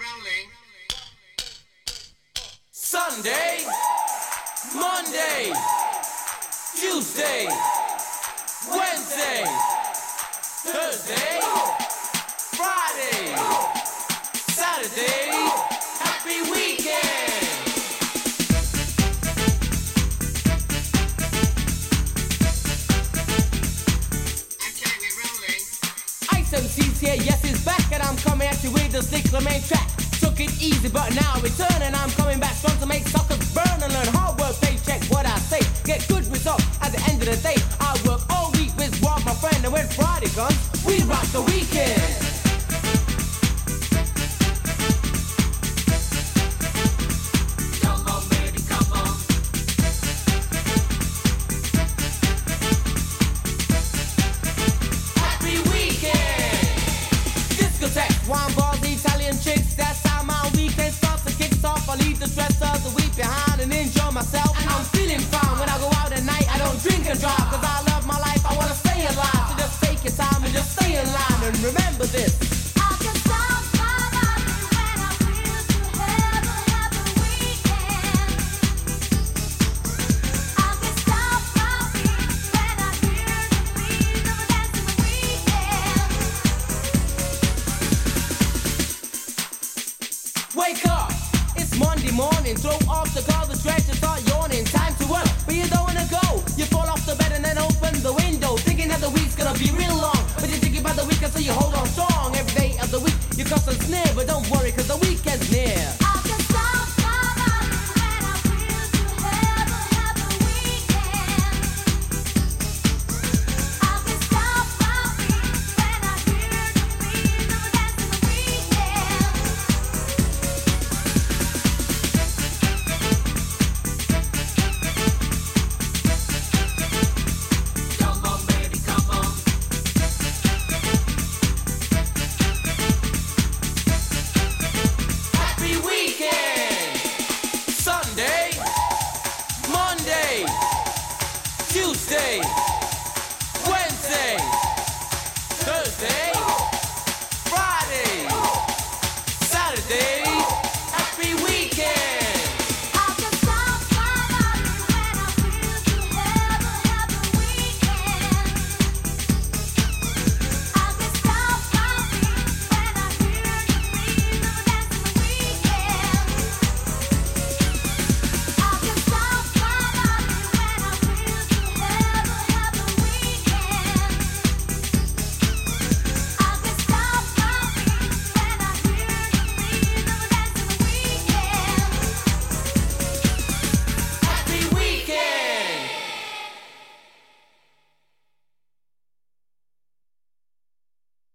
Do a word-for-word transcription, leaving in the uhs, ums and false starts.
Sunday, Monday, Tuesday, Wednesday, Thursday, Friday, Saturday, happy weekend! Ice M C's here, yes, it's back, and I'm coming at you with the Stickler main track. Took it easy, but now I return, and I'm coming back strong to make suckers burn and learn hard work, paycheck, what I say. Get good results at the end of the day. I work all week with Rob, my friend, and when Friday comes, we rock the weekend. Come on, baby, come on. Happy weekend. Discotheque, wine bars, Italian chicks. That's how my weekend starts and kicks off. I leave the stress of the week behind and enjoy myself. And I'm feeling fine when I go out at night. I don't drink and drive, cause I love my life. I wanna stay alive. So just take your time and just stay in line. And remember this. I can stop my body when I feel to have a happy weekend. I can stop my beat when I hear the beat of a dancing weekend. Wake up! It's Monday morning. Throw off the garbage, stretch and start yawning. Time to work, but you don't wanna go. You fall off the bed and then open the window, thinking that the week's gonna be real long. But you're thinking about the weekend, so you hold on strong. Every day of the week, you cuss and sneer, but don't worry, cause the weekend's near.